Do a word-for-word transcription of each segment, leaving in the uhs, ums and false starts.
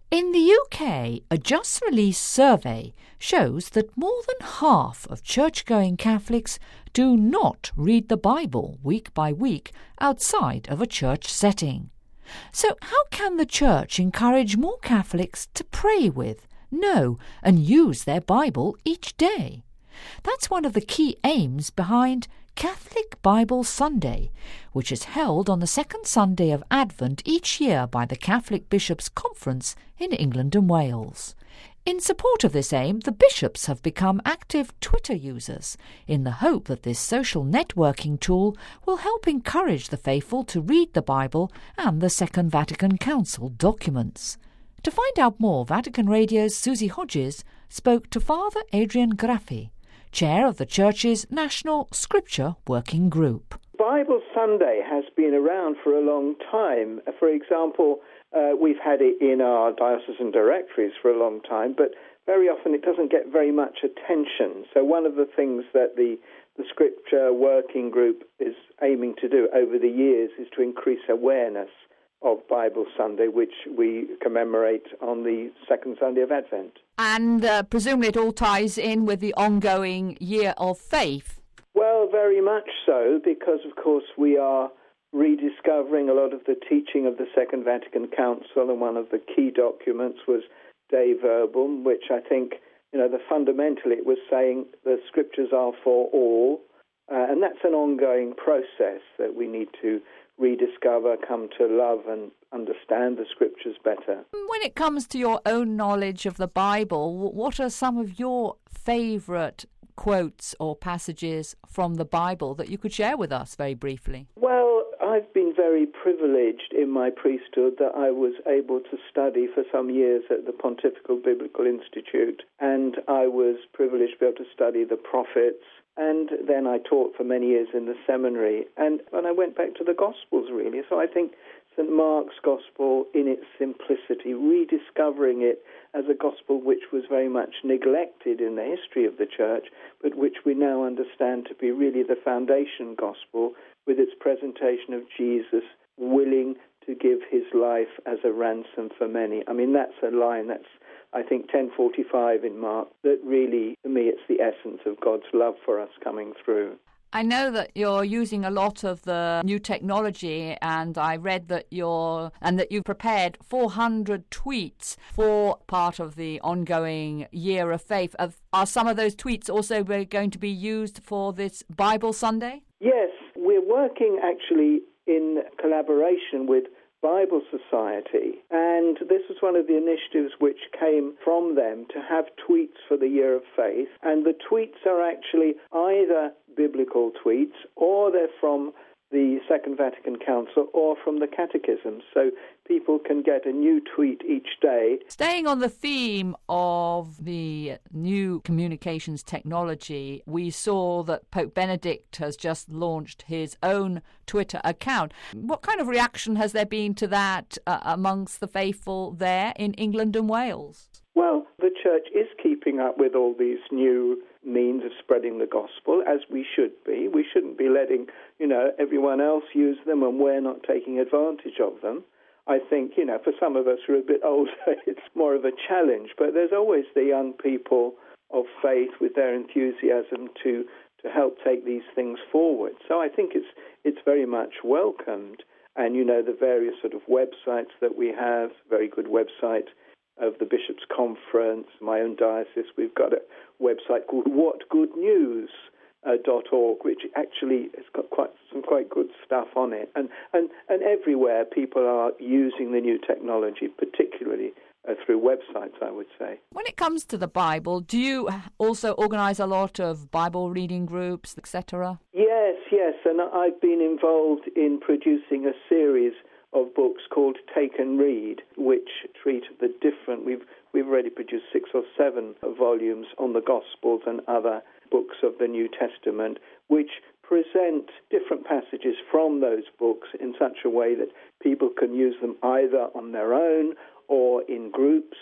In the U K, a just-released survey shows that more than half of church-going Catholics do not read the Bible week by week outside of a church setting. So how can the Church encourage more Catholics to pray with, know and use their Bible each day? That's one of the key aims behind Catholic Bible Sunday, which is held on the second Sunday of Advent each year by the Catholic Bishops' Conference in England and Wales. In support of this aim, the bishops have become active Twitter users in the hope that this social networking tool will help encourage the faithful to read the Bible and the Second Vatican Council documents. To find out more, Vatican Radio's Susie Hodges spoke to Father Adrian Graffi, chair of the Church's National Scripture Working Group. Bible Sunday has been around for a long time. For example, uh, we've had it in our diocesan directories for a long time, but very often it doesn't get very much attention. So one of the things that the, the Scripture Working Group is aiming to do over the years is to increase awareness of Bible Sunday, which we commemorate on the second Sunday of Advent. And uh, presumably it all ties in with the ongoing Year of Faith. Well, very much so, because, of course, we are rediscovering a lot of the teaching of the Second Vatican Council, and one of the key documents was Dei Verbum, which I think, you know, the fundamentally it was saying the Scriptures are for all, uh, and that's an ongoing process that we need to rediscover, come to love and understand the Scriptures better. When it comes to your own knowledge of the Bible, what are some of your favourite quotes or passages from the Bible that you could share with us very briefly? Well, I've been very privileged in my priesthood that I was able to study for some years at the Pontifical Biblical Institute, and I was privileged to be able to study the prophets. And then I taught for many years in the seminary, and, and I went back to the Gospels, really. So I think Saint Mark's Gospel, in its simplicity, rediscovering it as a gospel which was very much neglected in the history of the Church, but which we now understand to be really the foundation gospel, with its presentation of Jesus willing to give his life as a ransom for many. I mean, that's a line that's, I think, ten forty-five in Mark, that really, for me, it's the essence of God's love for us coming through. I know that you're using a lot of the new technology, and I read that you're and that you've prepared four hundred tweets for part of the ongoing Year of Faith. Are some of those tweets also going to be used for this Bible Sunday? Yes, we're working actually in collaboration with Bible Society, and this was one of the initiatives which came from them to have tweets for the Year of Faith, and the tweets are actually either biblical tweets or they're from the Second Vatican Council or from the Catechism, so people can get a new tweet each day. Staying on the theme of the new communications technology, we saw that Pope Benedict has just launched his own Twitter account. What kind of reaction has there been to that uh, amongst the faithful there in England and Wales? Well, the Church is keeping up with all these new means of spreading the gospel, as we should be. We shouldn't be letting, you know, everyone else use them and we're not taking advantage of them. I think, you know, for some of us who are a bit older, it's more of a challenge. But there's always the young people of faith with their enthusiasm to to help take these things forward. So I think it's it's very much welcomed. And, you know, the various sort of websites that we have, very good website of the Bishops' Conference, my own diocese, we've got a website called what good news dot org, which actually has got quite some quite good stuff on it. And, and, and everywhere people are using the new technology, particularly uh, through websites, I would say. When it comes to the Bible, do you also organise a lot of Bible reading groups, et cetera? Yes, yes, and I've been involved in producing a series of books called Take and Read, which treat the different, we've we've already produced six or seven volumes on the Gospels and other books of the New Testament, which present different passages from those books in such a way that people can use them either on their own or in groups, and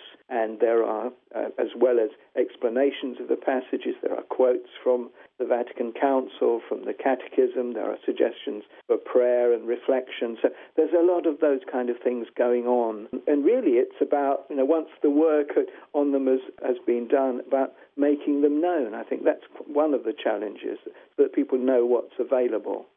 And there are, uh, as well as explanations of the passages, there are quotes from the Vatican Council, from the Catechism, there are suggestions for prayer and reflection. So there's a lot of those kind of things going on. And really it's about, you know, once the work on them has, has been done, about making them known. I think that's one of the challenges, so that people know what's available.